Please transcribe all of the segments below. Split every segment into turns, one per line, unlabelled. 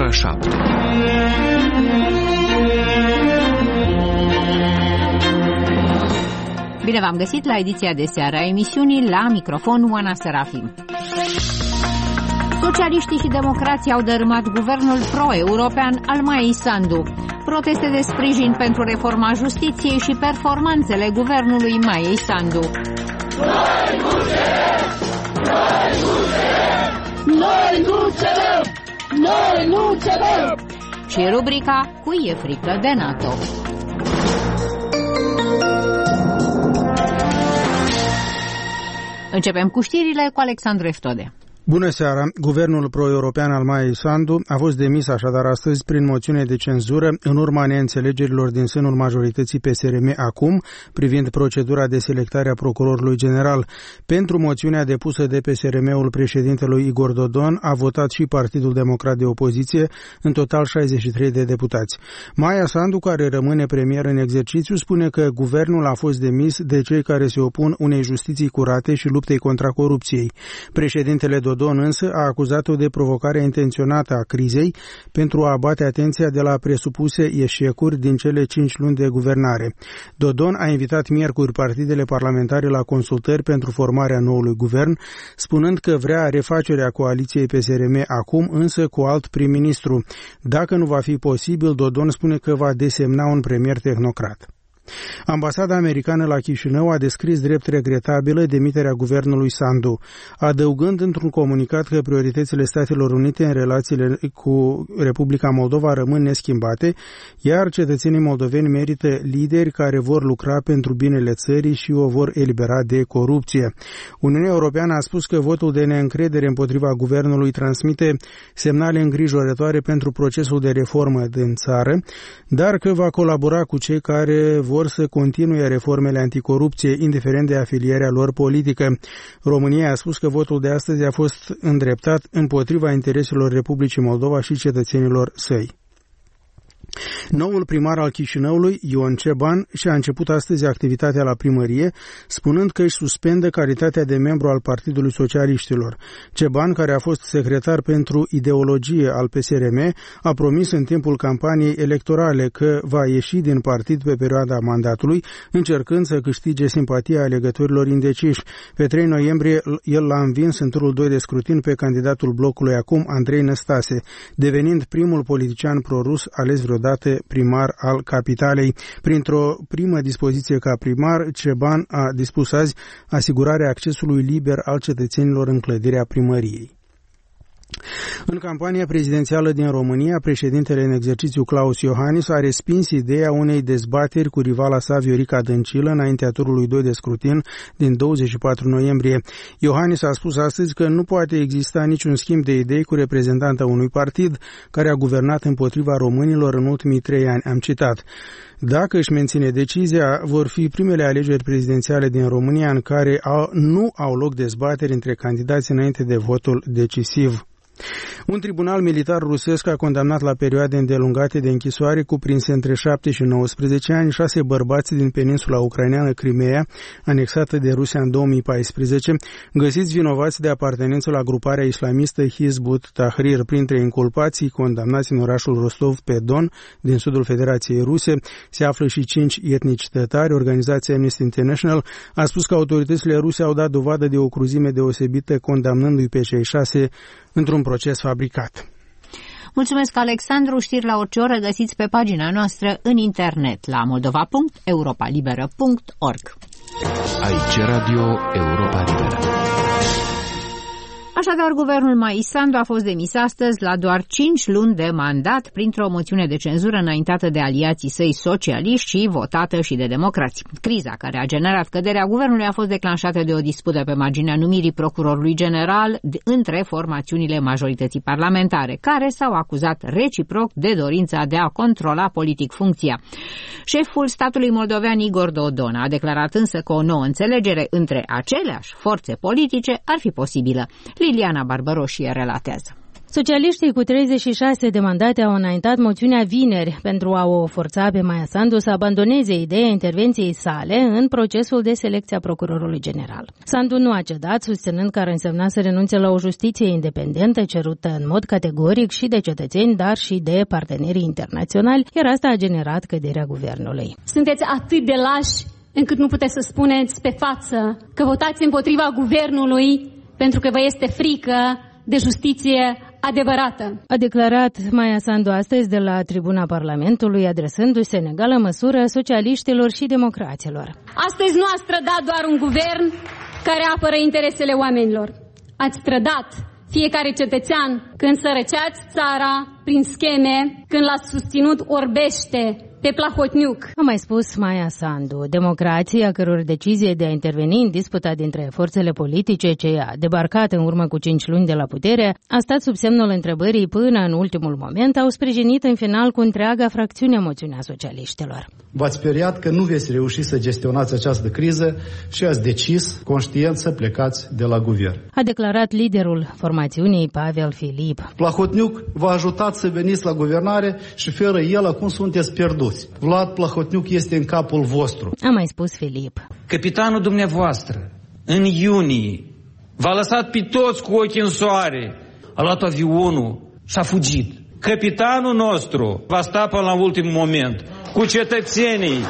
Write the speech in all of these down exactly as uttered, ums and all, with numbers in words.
ora șapte.
Bine v-am găsit la ediția de seară a emisiunii, la microfon Oana Serafim. Socialiștii și democrații au dărâmat guvernul pro-european al Maiei Sandu. Proteste de sprijin pentru reforma justiției și performanțele guvernului Maiei Sandu.
Noi nu cedem! Noi nu cedem! Noi nu cedem! Noi nu cedem!
Și rubrica Cui e frică de NATO. Începem cu știrile cu Alexandru Eftode.
Bună seara! Guvernul pro-european al Maiei Sandu a fost demis așadar astăzi prin moțiune de cenzură în urma neînțelegerilor din sânul majorității P S R M acum privind procedura de selectare a procurorului general. Pentru moțiunea depusă de P S R M-ul președintelui Igor Dodon a votat și Partidul Democrat de Opoziție, în total șaizeci și trei de deputați. Maia Sandu, care rămâne premier în exercițiu, spune că guvernul a fost demis de cei care se opun unei justiții curate și luptei contra corupției. Președintele Dodon însă a acuzat-o de provocare intenționată a crizei pentru a abate atenția de la presupuse eșecuri din cele cinci luni de guvernare. Dodon a invitat miercuri partidele parlamentare la consultări pentru formarea noului guvern, spunând că vrea refacerea coaliției P S R M acum, însă cu alt prim-ministru. Dacă nu va fi posibil, Dodon spune că va desemna un premier tehnocrat. Ambasada americană la Chișinău a descris drept regretabilă demiterea guvernului Sandu, adăugând într-un comunicat că prioritățile Statelor Unite în relațiile cu Republica Moldova rămân neschimbate, iar cetățenii moldoveni merită lideri care vor lucra pentru binele țării și o vor elibera de corupție. Uniunea Europeană a spus că votul de neîncredere împotriva guvernului transmite semnale îngrijorătoare pentru procesul de reformă din țară, dar că va colabora cu cei care vor să continue reformele anticorupție, indiferent de afilierea lor politică. România a spus că votul de astăzi a fost îndreptat împotriva intereselor Republicii Moldova și cetățenilor săi. Noul primar al Chișinăului, Ion Ceban, și-a început astăzi activitatea la primărie, spunând că își suspendă calitatea de membru al Partidului Socialiștilor. Ceban, care a fost secretar pentru ideologie al P S R M, a promis în timpul campaniei electorale că va ieși din partid pe perioada mandatului, încercând să câștige simpatia alegătorilor indeciși. Pe trei noiembrie, el l-a învins în turul doi de scrutin pe candidatul blocului acum, Andrei Năstase, devenind primul politician prorus ales vreodată date primar al capitalei. Printr-o primă dispoziție ca primar, Ceban a dispus azi asigurarea accesului liber al cetățenilor în clădirea primăriei. În campania prezidențială din România, președintele în exercițiu Klaus Iohannis a respins ideea unei dezbateri cu rivala sa Viorica Dăncilă înaintea turului doi de scrutin din douăzeci și patru noiembrie. Iohannis a spus astăzi că nu poate exista niciun schimb de idei cu reprezentanta unui partid care a guvernat împotriva românilor în ultimii trei ani. Am citat. Dacă își menține decizia, vor fi primele alegeri prezidențiale din România în care au, nu au loc dezbateri între candidați înainte de votul decisiv. Un tribunal militar rusesc a condamnat la perioade îndelungate de închisoare cuprinse între șapte și nouăsprezece ani șase bărbați din peninsula ucraineană Crimea, anexată de Rusia în două mii paisprezece, găsiți vinovați de apartenență la gruparea islamistă Hizb ut-Tahrir. Printre inculpații condamnați în orașul Rostov-pe-Don, din sudul Federației Ruse, se află și cinci etnici tătari. Organizația Amnesty International a spus că autoritățile ruse au dat dovadă de o cruzime deosebită, condamnându-i pe cei șase într-un proces fabricat.
Mulțumesc, Alexandru. Știri la orice oră găsiți pe pagina noastră în internet la moldova punct europa liberă punct org.
Aici Radio Europa Liberă.
Așadar, guvernul Maiei Sandu a fost demis astăzi la doar cinci luni de mandat printr-o moțiune de cenzură înaintată de aliații săi socialiști și votată și de democrați. Criza care a generat căderea guvernului a fost declanșată de o dispută pe marginea numirii procurorului general între formațiunile majorității parlamentare, care s-au acuzat reciproc de dorința de a controla politic funcția. Șeful statului moldovean Igor Dodon a declarat însă că o nouă înțelegere între aceleași forțe politice ar fi posibilă. Liliana Barbaroșie relatează.
Socialiștii cu treizeci și șase de mandate au înaintat moțiunea vineri pentru a o forța pe Maia Sandu să abandoneze ideea intervenției sale în procesul de selecție a procurorului general. Sandu nu a cedat, susținând că ar însemna să renunțe la o justiție independentă cerută în mod categoric și de cetățeni, dar și de partenerii internaționali, iar asta a generat căderea guvernului.
Sunteți atât de lași încât nu puteți să spuneți pe față că votați împotriva guvernului pentru că vă este frică de justiție adevărată.
A declarat Maia Sandu astăzi de la tribuna Parlamentului, adresându-se în egală măsură socialiștilor și democraților.
Astăzi nu ați trădat doar un guvern care apără interesele oamenilor. Ați trădat fiecare cetățean când sărăceați țara prin scheme, când l-ați susținut orbește pe Plahotniuc.
A mai spus Maia Sandu, democrația, a căror decizie de a interveni în disputa dintre forțele politice ce a debarcat în urmă cu cinci luni de la putere, a stat sub semnul întrebării până în ultimul moment, au sprijinit în final cu întreaga fracțiune moțiunea socialiștilor.
V-ați speriat că nu veți reuși să gestionați această criză și ați decis conștient să plecați de la guvern.
A declarat liderul formațiunii Pavel Filip.
Plahotniuc v-a ajutat să veniți la guvernare și fără el acum sunteți pierduți. Vlad Plahotniuc este în capul vostru.
A mai spus Filip.
Capitanul dumneavoastră, în iunie, v-a lăsat pe toți cu ochii în soare, a luat avionul și a fugit. Capitanul nostru va sta până la ultimul moment cu cetățenii.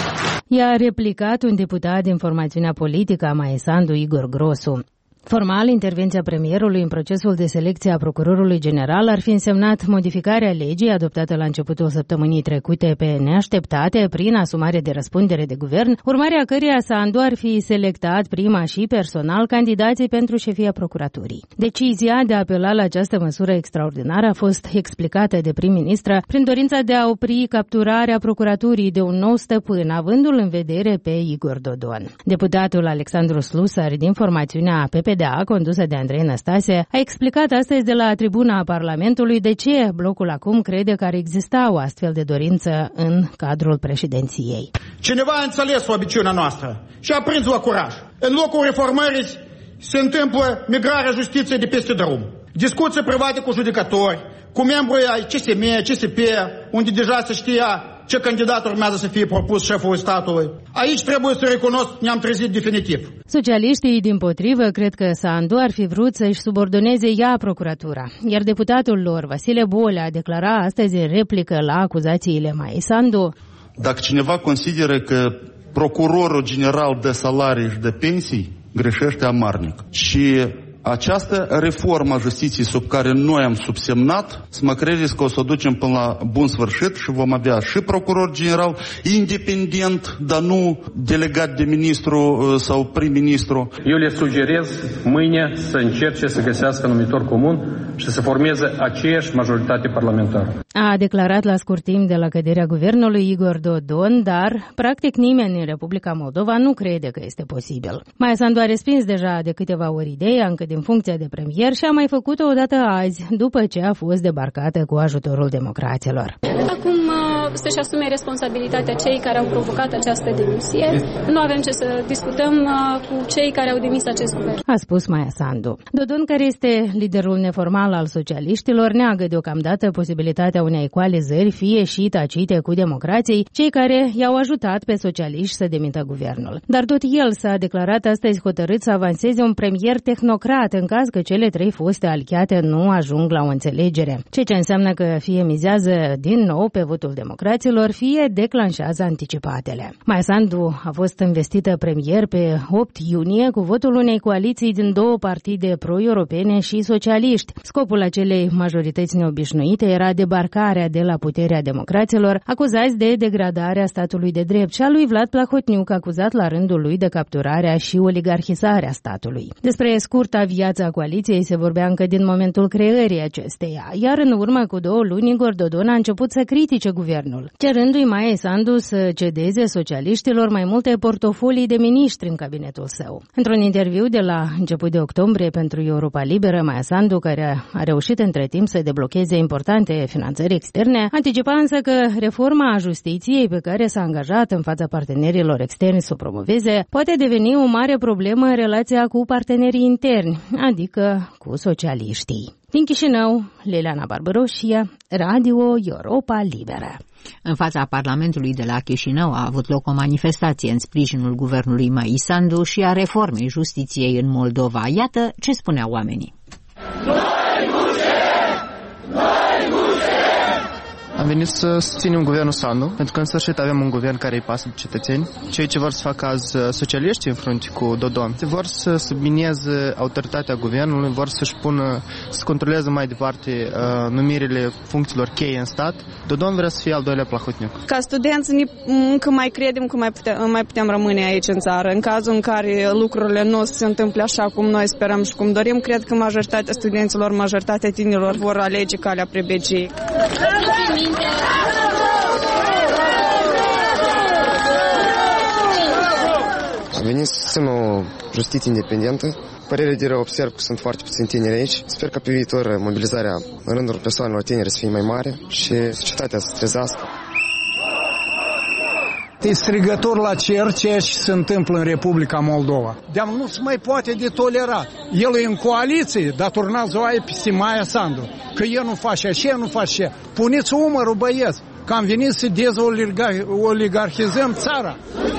I-a replicat un deputat din formațiunea politică a Maia Sandu, Igor Grosu. Formal, intervenția premierului în procesul de selecție a procurorului general ar fi însemnat modificarea legii adoptată la începutul săptămânii trecute pe neașteptate prin asumare de răspundere de guvern, urmarea căreia Sandu ar fi selectat prima și personal candidații pentru șefia procuraturii. Decizia de a apela la această măsură extraordinară a fost explicată de prim-ministră prin dorința de a opri capturarea procuraturii de un nou stăpân, avându-l în vedere pe Igor Dodon. Deputatul Alexandru Slusar din formațiunea P P D A, condusă de Andrei Năstase, a explicat astăzi de la tribuna Parlamentului de ce blocul acum crede că ar exista o astfel de dorință în cadrul președinției.
Cineva a înțeles slăbiciunea noastră și a prins la curaj. În locul reformării se întâmplă migrarea justiției de peste drum. Discuții private cu judecători, cu membrii ai C S M, C S P, unde deja se știa ce candidat urmează să fie propus șeful statului. Aici trebuie să recunosc, ne-am trezit definitiv.
Socialiștii, dimpotrivă, cred că Sandu ar fi vrut să-și subordoneze ea procuratura. Iar deputatul lor, Vasile Bolea, a declarat astăzi în replică la acuzațiile Maia Sandu.
Dacă cineva consideră că procurorul general de salarii și de pensii, greșește amarnic. Și această reformă a justiției sub care noi am subsemnat, să mă credeți că o să o ducem până la bun sfârșit și vom avea și procuror general independent, dar nu delegat de ministru sau prim-ministru.
Eu le sugerez mâine să încerce să găsească numitor comun și să formeze aceeași majoritate parlamentară.
A declarat la scurt timp de la căderea guvernului Igor Dodon, dar practic nimeni în Republica Moldova nu crede că este posibil. Maia Sandu a respins deja de câteva ori ideea încă din funcția de premier și a mai făcut-o odată azi, după ce a fost debarcată cu ajutorul democraților.
Acum să-și asume responsabilitatea cei care au provocat această demisie. Nu avem ce să discutăm cu cei care au demis acest guvern.
A spus Maia Sandu. Dodon, care este liderul neformal al socialiștilor, neagă deocamdată posibilitatea unei ecualizări, fie și tacite cu democrații, cei care i-au ajutat pe socialiști să demită guvernul. Dar tot el s-a declarat astăzi hotărât să avanseze un premier tehnocrat în caz că cele trei foste aliate nu ajung la o înțelegere, ceea ce înseamnă că fie mizează din nou pe votul democraților, fie declanșează anticipatele. Maia Sandu a fost investită premier pe opt iunie cu votul unei coaliții din două partide pro-europene și socialiști. Scopul acelei majorități neobișnuite era debarcarea de la puterea democraților, acuzați de degradarea statului de drept, și a lui Vlad Plahotniuc, acuzat la rândul lui de capturarea și oligarhizarea statului. Despre scurta viața coaliției se vorbea încă din momentul creării acesteia, iar în urmă cu două luni Igor Dodon a început să critique guvernul, cerându-i Maia Sandu să cedeze socialiștilor mai multe portofolii de miniștri în cabinetul său. Într-un interviu de la început de octombrie pentru Europa Liberă, Maia Sandu, care a reușit între timp să deblocheze importante finanțări externe, anticipa însă că reforma a justiției pe care s-a angajat în fața partenerilor externi să o promoveze poate deveni o mare problemă în relația cu partenerii interni, adică cu socialiștii. Din Chișinău, Liliana Barbaroșia, Radio Europa Liberă.
În fața Parlamentului de la Chișinău a avut loc o manifestație în sprijinul guvernului Mai Sandu și a reformei justiției în Moldova. Iată ce spuneau oamenii.
Noi nu cerem! Noi nu cerem!
Am venit să susținem guvernul Sandu, pentru că în sfârșit avem un guvern care îi pasă de cetățeni. Cei ce vor să facă azi socialiștii în frunte cu Dodon vor să submineze autoritatea guvernului, vor să-și pună, să controleze mai departe uh, numirile funcțiilor cheie în stat. Dodon vrea să fie al doilea Plahotniuc.
Ca studenți încă mai credem că mai putem, mai putem rămâne aici în țară. În cazul în care lucrurile nu se întâmplă așa cum noi sperăm și cum dorim, cred că majoritatea studenților, majoritatea tinerilor vor alege calea prebegiei.
Am venit să susțin o justiție independentă. Părerea de rău, observ că sunt foarte puțini tineri aici. Sper că pe viitor mobilizarea în rândul persoanelor tinere să fie mai mare și societatea să se trezească.
E strigător la cer ceea ce se întâmplă în Republica Moldova. De-am nu se mai poate de tolerat. El e în coaliție, dar turnează oaie peste Maia Sandu. Că el nu face așa, nu face așa. Puneți umărul, băieți, că am venit să dezoligarhizăm țara.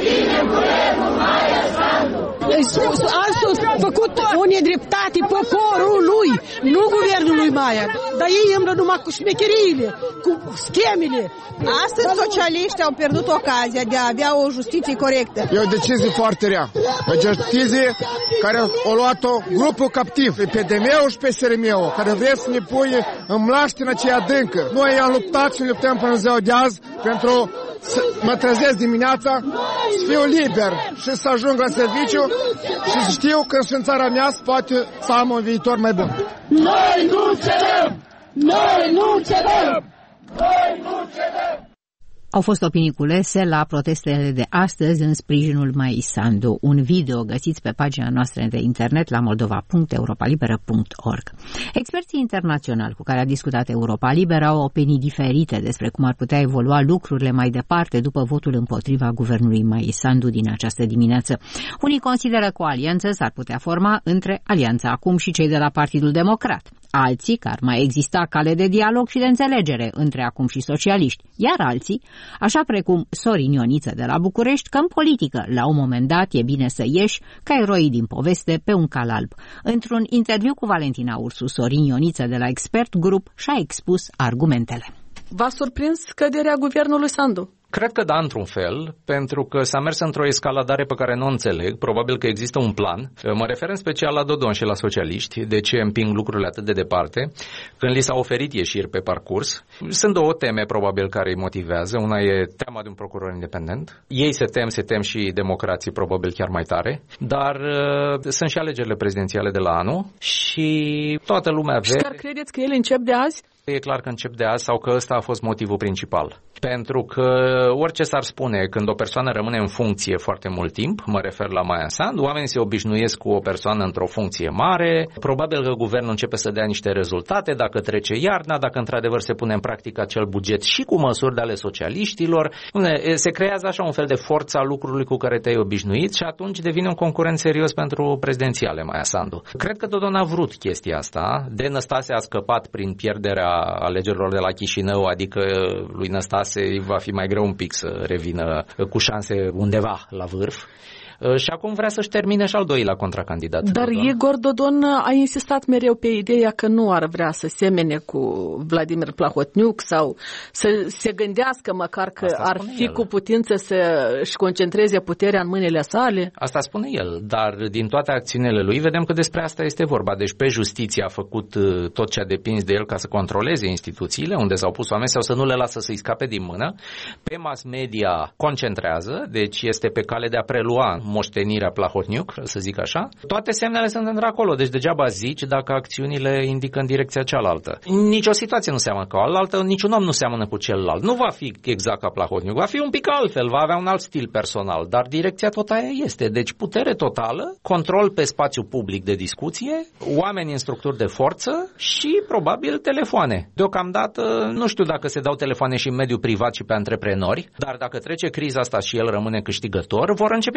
Azi a făcut o nedreptate poporului, nu guvernului Maia. Dar ei îmbră numai cu șmecheriile, cu schemele.
Astăzi socialiștii au pierdut ocazia de a avea o justiție corectă.
E o decizie foarte rea. O decizie care a luat-o grupul captiv, P D M-ul și P S R M-ul, care vrea să ne pui în mlaștină ce adâncă. Noi am luptat și ne luptăm până în ziua de azi pentru să mă trezesc dimineața, să fiu liber și să ajung la serviciu și să știu că și în țara mea se poate să am un viitor mai bun.
Noi nu cedăm! Noi nu cedăm! Noi nu cedăm!
Au fost opinii culese la protestele de astăzi în sprijinul Mai Sandu. Un video găsiți pe pagina noastră de internet la moldova punct europa liberă punct org. Experții internaționali cu care a discutat Europa Liberă au opinii diferite despre cum ar putea evolua lucrurile mai departe după votul împotriva guvernului Mai Sandu din această dimineață. Unii consideră că o alianță s-ar putea forma între Alianța Acum și cei de la Partidul Democrat. Alții că ar mai exista cale de dialog și de înțelegere între Acum și socialiști, iar alții, așa precum Sorin Ioniță de la București, că în politică, la un moment dat, e bine să ieși ca eroii din poveste pe un cal alb. Într-un interviu cu Valentina Ursu, Sorin Ioniță de la Expert Group și-a expus argumentele.
V-a surprins căderea guvernului Sandu?
Cred că da, într-un fel, pentru că s-a mers într-o escaladare pe care nu o înțeleg. Probabil că există un plan. Mă refer în special la Dodon și la socialiști, de ce împing lucrurile atât de departe, când li s-a oferit ieșiri pe parcurs. Sunt două teme, probabil, care îi motivează. Una e teama de un procuror independent. Ei se tem, se tem și democrații, probabil chiar mai tare. Dar uh, sunt și alegerile prezidențiale de la anul și toată lumea vede...
Și chiar credeți că ele încep de azi?
E clar că încep de azi sau că ăsta a fost motivul principal. Pentru că orice s-ar spune, când o persoană rămâne în funcție foarte mult timp, mă refer la Maia Sandu, oamenii se obișnuiesc cu o persoană într-o funcție mare, probabil că guvernul începe să dea niște rezultate, dacă trece iarna, dacă într-adevăr se pune în practică acel buget și cu măsuri de ale socialiștilor, se creează așa un fel de forță a lucrului cu care te-ai obișnuit și atunci devine un concurent serios pentru prezidențiale Maia Sandu. Cred că Dodon a vrut chestia asta, de Năstase a scăpat prin pierderea alegerilor de la Chișinău, adică lui Năstase va fi mai greu un pic să revină cu șanse undeva la vârf. Și acum vrea să-și termine și al doilea contracandidat.
Dar Dodon. Igor Dodon a insistat mereu pe ideea că nu ar vrea să semene cu Vladimir Plahotniuc sau să se gândească măcar că asta ar fi el. Cu putință să-și concentreze puterea în mâinile sale.
Asta spune el, dar din toate acțiunile lui vedem că despre asta este vorba. Deci pe justiție a făcut tot ce a depins de el ca să controleze instituțiile unde s-au pus oameni sau să nu le lasă să-i scape din mână. Pe mass media concentrează, deci este pe cale de a prelua moștenirea Plahotniuc, să zic așa. Toate semnele sunt într-acolo, deci degeaba zici dacă acțiunile indică în direcția cealaltă. Nici o situație nu seamănă cu alaltă, niciun om nu seamănă cu celălalt. Nu va fi exact ca Plahotniuc, va fi un pic altfel, va avea un alt stil personal, dar direcția tot aia este. Deci putere totală, control pe spațiu public de discuție, oameni în structuri de forță și probabil telefoane. Deocamdată nu știu dacă se dau telefoane și în mediul privat și pe antreprenori, dar dacă trece criza asta și el rămâne câștigător, vor începe și alea.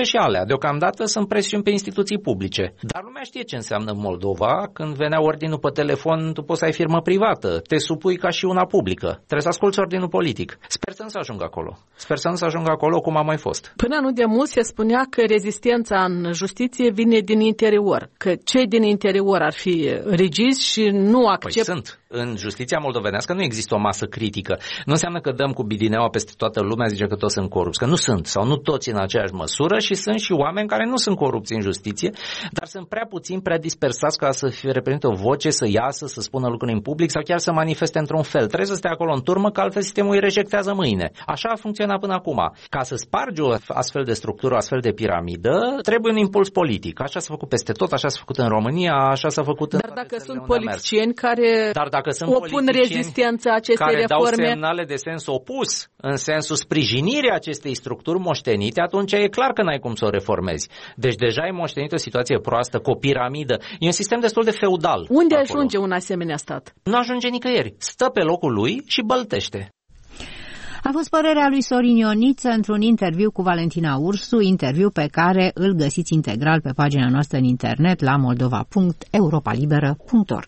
aia. Deocamdată sunt presiuni pe instituții publice. Dar lumea știe ce înseamnă Moldova. Când venea ordinul pe telefon, tu poți să ai firmă privată. Te supui ca și una publică. Trebuie să asculți ordinul politic. Sper să nu se ajungă acolo. Sper să nu se ajungă acolo cum a mai fost.
Până nu de mult se spunea că rezistența în justiție vine din interior. Că cei din interior ar fi rigizi și nu accept...
Păi sunt. În justiția moldovenească nu există o masă critică. Nu înseamnă că dăm cu bidineaua peste toată lumea, zice că toți sunt corupți. Că nu sunt, sau nu toți în aceeași măsură și sunt și oameni care nu sunt corupți în justiție, dar sunt prea puțini, prea dispersați ca să fie reprezintă o voce, să iasă, să spună lucruri în public sau chiar să manifeste într-un fel. Trebuie să stea acolo în turmă, că altfel sistemul îi rejectează mâine. Așa a funcționat până acum. Ca să spargi o astfel de structură, o astfel de piramidă, trebuie un impuls politic. Așa s-a făcut peste tot, așa s-a făcut în România, așa s-a făcut în...
Dar dacă sunt politicieni care
Dar dacă sunt
opun rezistența acestei
care
reforme...
dau semnale de sens opus, în sensul sprijinirii acestei structuri moștenite, atunci e clar că n-ai cum să o reformezi. Deci deja ai moștenit o situație proastă, cu o piramidă. E un sistem destul de feudal.
Unde
acolo.
Ajunge un asemenea stat?
Nu ajunge nicăieri. Stă pe locul lui și băltește.
A fost părerea lui Sorin Ioniță într-un interviu cu Valentina Ursu, interviu pe care îl găsiți integral pe pagina noastră în internet la moldova punct europa liberă punct org.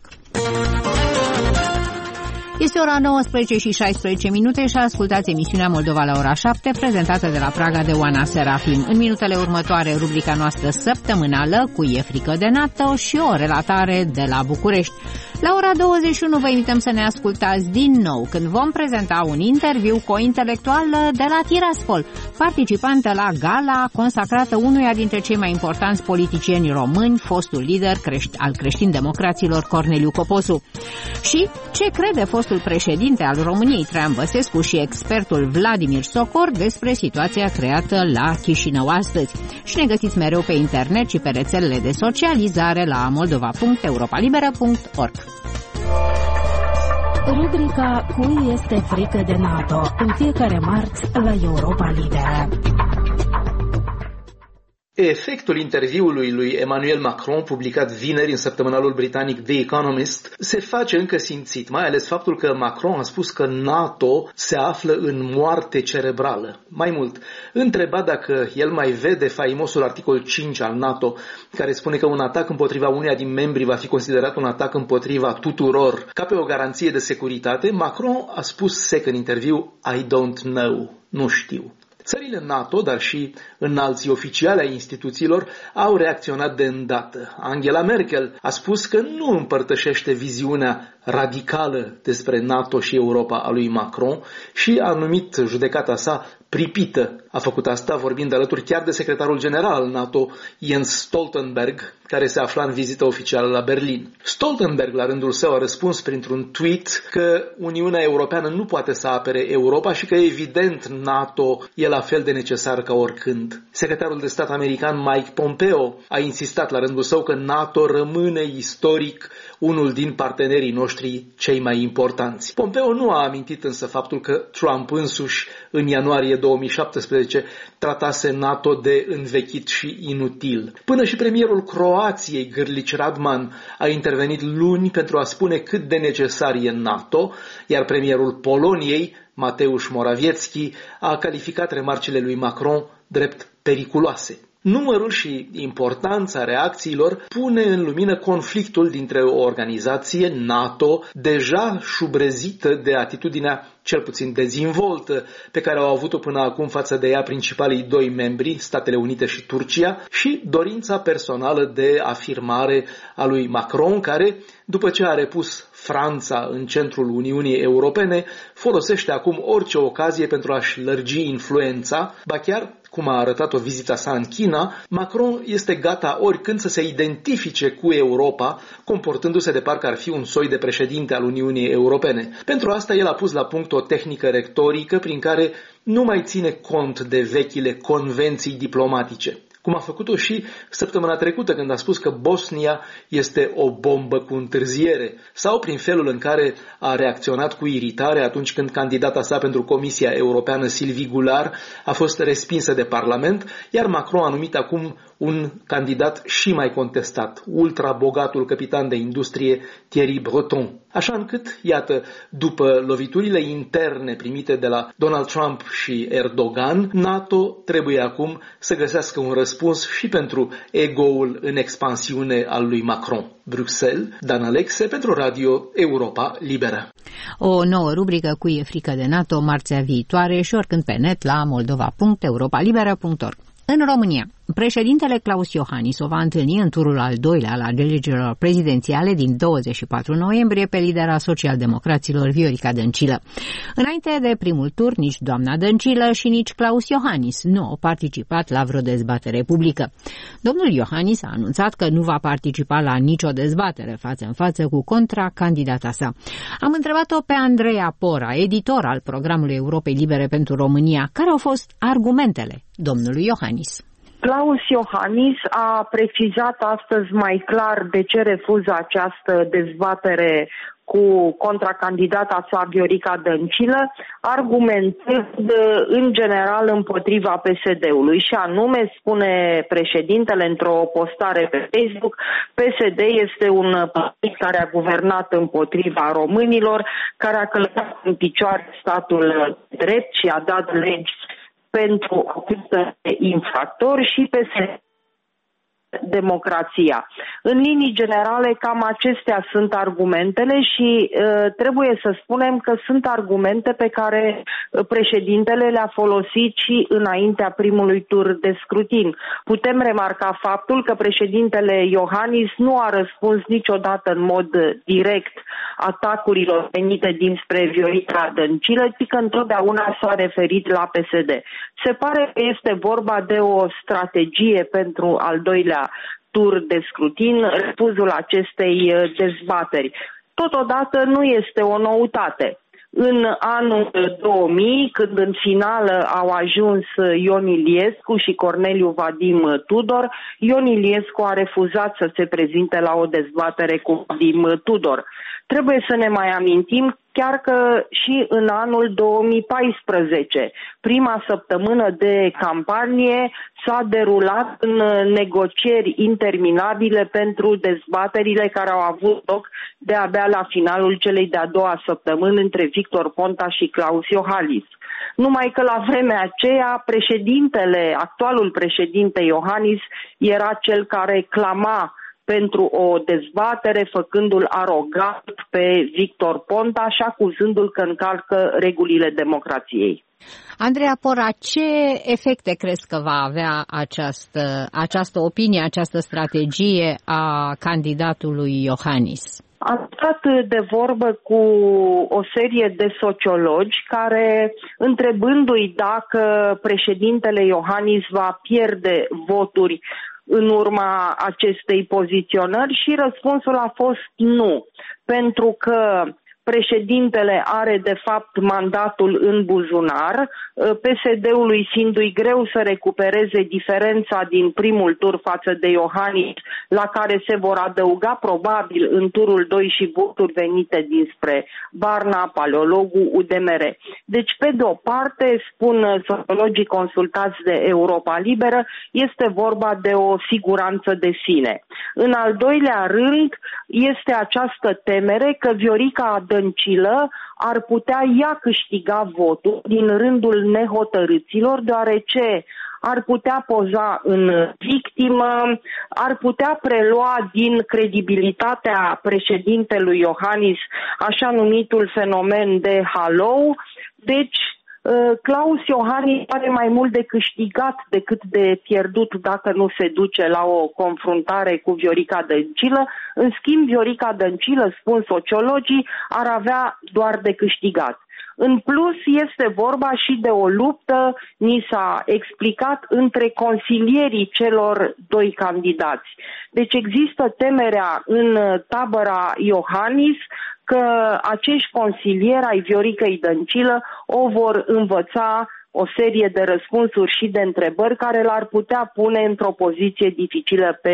Este ora nouăsprezece și șaisprezece minute și ascultați emisiunea Moldova la ora șapte, prezentată de la Praga de Oana Serafim. În minutele următoare, rubrica noastră săptămânală cu E frică de NATO și o relatare de la București. La ora douăzeci și unu vă invităm să ne ascultați din nou când vom prezenta un interviu cu o intelectuală de la Tiraspol, participantă la gala consacrată unuia dintre cei mai importanți politicieni români, fostul lider crești- al creștin-democraților Corneliu Coposu. Și ce crede fostul președinte al României Traian Băsescu și expertul Vladimir Socor despre situația creată la Chișinău astăzi. Și ne găsiți mereu pe internet și pe rețelele de socializare la moldova punct europa liberă punct org.
Rubrica Cui este frică de NATO, în fiecare marți la Europa Liberă.
Efectul interviului lui Emmanuel Macron, publicat vineri în săptămânalul britanic The Economist, se face încă simțit, mai ales faptul că Macron a spus că NATO se află în moarte cerebrală. Mai mult, întrebat dacă el mai vede faimosul articol cinci al NATO, care spune că un atac împotriva uneia din membri va fi considerat un atac împotriva tuturor, ca pe o garanție de securitate, Macron a spus sec în interviu, I don't know, nu știu. Țările NATO, dar și înalții oficiali ai instituțiilor, au reacționat de îndată. Angela Merkel a spus că nu împărtășește viziunea radicală despre NATO și Europa a lui Macron și a numit judecata sa pripită. A făcut asta vorbind alături chiar de secretarul general al NATO, Jens Stoltenberg, care se afla în vizită oficială la Berlin. Stoltenberg, la rândul său, a răspuns printr-un tweet că Uniunea Europeană nu poate să apere Europa și că, evident, NATO e la fel de necesar ca oricând. Secretarul de stat american Mike Pompeo a insistat la rândul său că NATO rămâne istoric unul din partenerii noștri cei mai importanți. Pompeo nu a amintit însă faptul că Trump însuși, în ianuarie două mii șaptesprezece, tratase NATO de învechit și inutil. Până și premierul Croației, Grlić Radman, a intervenit luni pentru a spune cât de necesar e NATO, iar premierul Poloniei, Mateusz Morawiecki, a calificat remarcile lui Macron drept periculoase. Numărul și importanța reacțiilor pune în lumină conflictul dintre o organizație, NATO, deja șubrezită de atitudinea cel puțin dezvoltă pe care au avut-o până acum față de ea principalii doi membri, Statele Unite și Turcia, și dorința personală de afirmare a lui Macron, care, după ce a repus Franța în centrul Uniunii Europene, folosește acum orice ocazie pentru a-și lărgi influența, ba chiar, cum a arătat-o vizita sa în China, Macron este gata oricând să se identifice cu Europa, comportându-se de parcă ar fi un soi de președinte al Uniunii Europene. Pentru asta el a pus la punct o tehnică retorică prin care nu mai ține cont de vechile convenții diplomatice, cum a făcut-o și săptămâna trecută când a spus că Bosnia este o bombă cu întârziere, sau prin felul în care a reacționat cu iritare atunci când candidata sa pentru Comisia Europeană, Sylvie Goulard, a fost respinsă de Parlament, iar Macron a numit acum un candidat și mai contestat, ultra-bogatul capitan de industrie Thierry Breton. Așa încât, iată, după loviturile interne primite de la Donald Trump și Erdogan, NATO trebuie acum să găsească un răspuns și pentru ego-ul în expansiune al lui Macron. Bruxelles, Dan Alexe pentru Radio Europa Liberă.
O nouă rubrică cu E frică de NATO marțea viitoare și oricând pe net la moldova punct europa liberă punct org. În România, președintele Klaus Iohannis o va întâlni în turul al doilea al alegerilor prezidențiale din douăzeci și patru noiembrie pe lidera social-democraților Viorica Dăncilă. Înainte de primul tur, nici doamna Dăncilă și nici Klaus Iohannis nu au participat la vreo dezbatere publică. Domnul Iohannis a anunțat că nu va participa la nicio dezbatere față în față cu contracandidata sa. Am întrebat-o pe Andreea Pora, editor al programului Europei Libere pentru România, care au fost argumentele domnului Iohannis.
Klaus Iohannis a precizat astăzi mai clar de ce refuză această dezbatere cu contracandidata sa Viorica Dăncilă, argumentând în general împotriva P S D-ului și anume, spune președintele într-o postare pe Facebook, P S D este un partid care a guvernat împotriva românilor, care a călcat în picioare statul drept și a dat legi pentru atâția infractori și pe democrația. În linii generale, cam acestea sunt argumentele și uh, trebuie să spunem că sunt argumente pe care președintele le-a folosit și înaintea primului tur de scrutin. Putem remarca faptul că președintele Iohannis nu a răspuns niciodată în mod direct atacurilor venite dinspre Viorica Dăncilă, ci că întotdeauna s-a referit la P S D. Se pare că este vorba de o strategie pentru al doilea tur de scrutin, refuzul acestei dezbateri. Totodată nu este o noutate. În anul două mii, când în finală au ajuns Ion Iliescu și Corneliu Vadim Tudor, Ion Iliescu a refuzat să se prezinte la o dezbatere cu Vadim Tudor. Trebuie să ne mai amintim chiar că și în anul două mii paisprezece, prima săptămână de campanie s-a derulat în negocieri interminabile pentru dezbaterile care au avut loc de-abia la finalul celei de-a doua săptămâni între Victor Ponta și Klaus Iohannis. Numai că la vremea aceea președintele, actualul președinte Iohannis era cel care clama pentru o dezbatere, făcându-l arogant pe Victor Ponta și acuzându-l că încalcă regulile democrației.
Andreea Pora, ce efecte crezi că va avea această, această opinie, această strategie a candidatului Iohannis?
Am stat de vorbă cu o serie de sociologi care, întrebându-i dacă președintele Iohannis va pierde voturi în urma acestei poziționări, și răspunsul a fost nu, pentru că președintele are de fapt mandatul în buzunar, P S D-ului fiindu-i greu să recupereze diferența din primul tur față de Iohannis, la care se vor adăuga probabil în turul doi și voturi venite dinspre Barna, Paleologu, U D M R. Deci, pe de o parte, spun sociologii consultați de Europa Liberă, este vorba de o siguranță de sine. În al doilea rând, este această temere că Viorica Dăncilă ar putea ea câștiga votul din rândul nehotărâților, deoarece ar putea poza în victimă, ar putea prelua din credibilitatea președintelui Iohannis așa numitul fenomen de halou. Deci, Klaus Iohannis are mai mult de câștigat decât de pierdut dacă nu se duce la o confruntare cu Viorica Dăncilă. În schimb, Viorica Dăncilă, spun sociologii, ar avea doar de câștigat. În plus, este vorba și de o luptă, ni s-a explicat, între consilierii celor doi candidați. Deci există temerea în tabăra Iohannis că acești consilieri ai Vioricăi Dăncilă o vor învăța o serie de răspunsuri și de întrebări care l-ar putea pune într-o poziție dificilă pe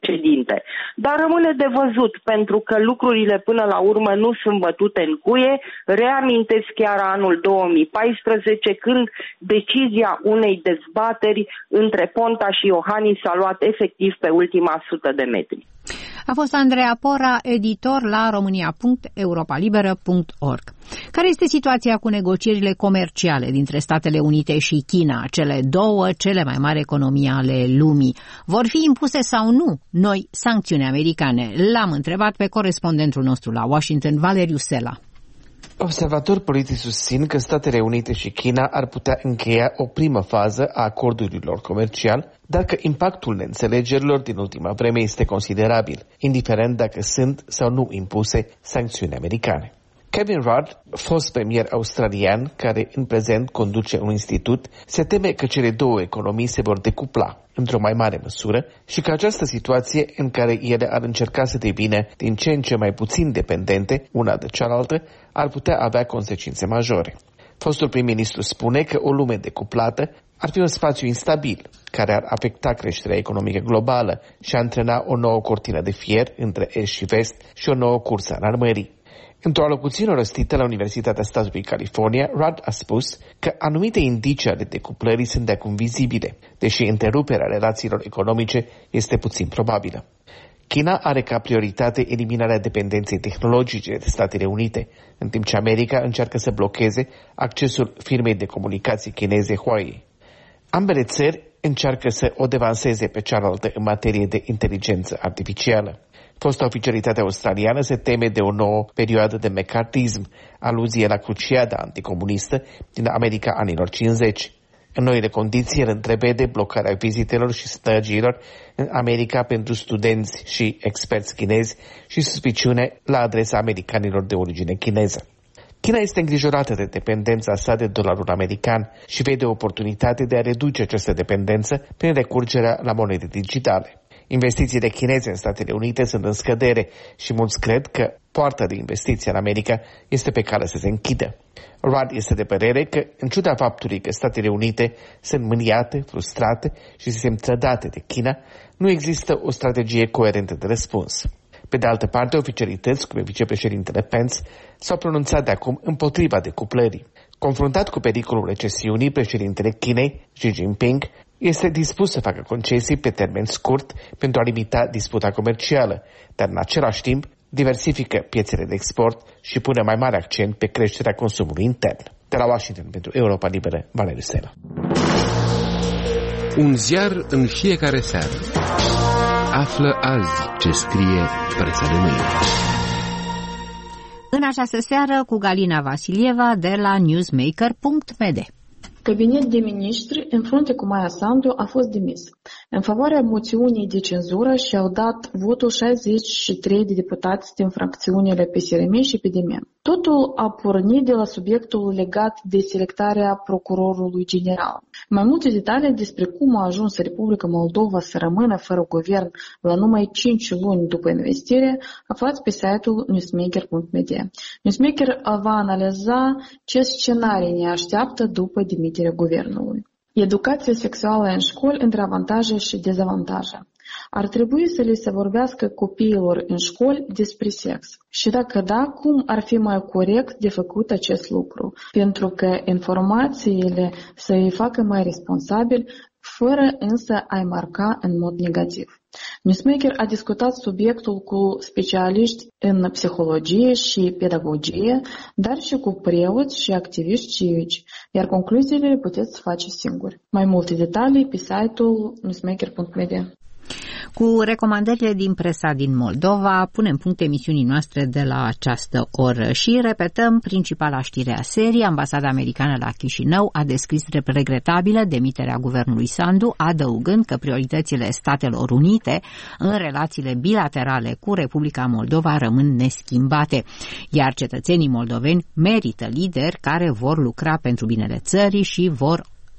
președinte. Dar rămâne de văzut, pentru că lucrurile până la urmă nu sunt bătute în cuie. Reamintesc chiar anul două mii paisprezece, când decizia unei dezbateri între Ponta și Iohannis s-a luat efectiv pe ultima sută de metri.
A fost Andreea Pora, editor la românia punct europa liberă punct org. Care este situația cu negocierile comerciale dintre Statele Unite și China, cele două cele mai mari economii ale lumii? Vor fi impuse sau nu noi sancțiuni americane? L-am întrebat pe corespondentul nostru la Washington, Valeriu Sela.
Observatori politici susțin că Statele Unite și China ar putea încheia o primă fază a acordurilor comercial, dar că impactul neînțelegerilor din ultima vreme este considerabil, indiferent dacă sunt sau nu impuse sancțiuni americane. Kevin Rudd, fost premier australian care în prezent conduce un institut, se teme că cele două economii se vor decupla într-o mai mare măsură și că această situație în care ele ar încerca să devină din ce în ce mai puțin dependente una de cealaltă ar putea avea consecințe majore. Fostul prim-ministru spune că o lume decuplată ar fi un spațiu instabil, care ar afecta creșterea economică globală și antrena o nouă cortină de fier între est și vest și o nouă cursă în armării. Într-o alocuțiune rostită la Universitatea Statului California, Rudd a spus că anumite indicii ale decuplării sunt de acum vizibile, deși întreruperea relațiilor economice este puțin probabilă. China are ca prioritate eliminarea dependenței tehnologice de Statele Unite, în timp ce America încearcă să blocheze accesul firmei de comunicații chineze Huawei. Ambele țări încearcă să o devanseze pe cealaltă în materie de inteligență artificială. Fosta oficialitate australiană se teme de o nouă perioadă de mecartism, aluzie la cruciada anticomunistă din America anilor cincizeci. În noile condiții, el întrevede blocarea vizitelor și stăgiilor în America pentru studenți și experți chinezi și suspiciune la adresa americanilor de origine chineză. China este îngrijorată de dependența sa de dolarul american și vede o oportunitate de a reduce această dependență prin recurgerea la monede digitale. Investițiile chineze în Statele Unite sunt în scădere și mulți cred că poarta de investiții în America este pe cale să se închidă. Rudd este de părere că, în ciuda faptului că Statele Unite sunt mâniate, frustrate și se simt trădate de China, nu există o strategie coerentă de răspuns. Pe de altă parte, oficialități, cum e vicepreședintele Pence, s-au pronunțat de acum împotriva decuplării. Confruntat cu pericolul recesiunii, președintele Chinei, Xi Jinping, este dispus să facă concesii pe termen scurt pentru a limita disputa comercială, dar în același timp diversifică piețele de export și pune mai mare accent pe creșterea consumului intern. De la Washington pentru Europa Liberă, Valeriu Sela.
Un ziar în fiecare seară. Află azi ce scrie presa de mâine.
În această seară cu Galina Vasilieva de la newsmaker punct m d.
Cabinet de Ministri, în frunte cu Maia Sandu, a fost demis. În favoarea moțiunii de cenzură și-au dat votul șaizeci și trei de deputați din fracțiunile P S R M și P D M. Totul a pornit de la subiectul legat de selectarea procurorului general. Mai multe detalii despre cum a ajuns Republica Moldova să rămână fără guvern la numai cinci luni după investire, aflați pe site-ul newsmaker punct m d. Newsmaker va analiza ce scenarii ne așteaptă după demiterea guvernului. Educația sexuală în școli între avantaje și dezavantaje. Ar trebui să le se vorbească copiilor în școli despre sex. Și dacă da, cum ar fi mai corect de făcut acest lucru? Pentru că informațiile să îi facă mai responsabili, fără însă a-i marca în mod negativ. Newsmaker a discutat subiectul cu specialiști în psihologie și pedagogie, dar și cu preoți și activiști civici, iar concluziile le puteți face singuri. Mai multe detalii pe site-ul newsmaker punct m d.
Cu recomandările din presa din Moldova, punem punct emisiunii noastre de la această oră și repetăm principala știre a serii. Ambasada americană la Chișinău a descris regretabilă demiterea guvernului Sandu, adăugând că prioritățile Statelor Unite în relațiile bilaterale cu Republica Moldova rămân neschimbate, iar cetățenii moldoveni merită lideri care vor lucra pentru binele țării și vor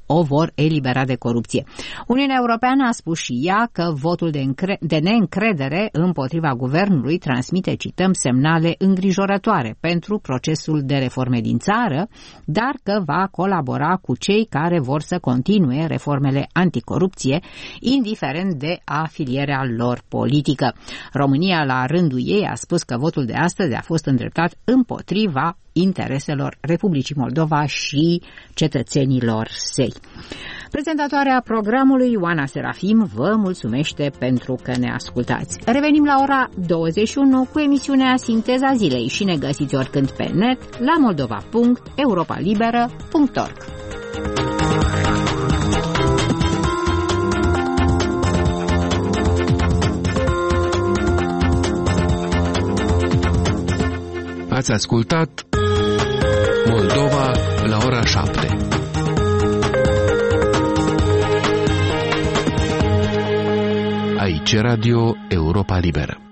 o vor elibera de corupție. Uniunea Europeană a spus și ea că votul de, încre- de neîncredere împotriva guvernului transmite, cităm, semnale îngrijorătoare pentru procesul de reforme din țară, dar că va colabora cu cei care vor să continue reformele anticorupție, indiferent de afilierea lor politică. România, la rândul ei, a spus că votul de astăzi a fost îndreptat împotriva intereselor Republicii Moldova și cetățenilor săi. Prezentatoarea programului, Ioana Serafim, vă mulțumește pentru că ne ascultați. Revenim la ora douăzeci și unu cu emisiunea Sinteza Zilei și ne găsiți oricând pe net la moldova punct europa liberă punct org.
Ați ascultat Moldova la ora șapte. Aici Radio Europa Liberă.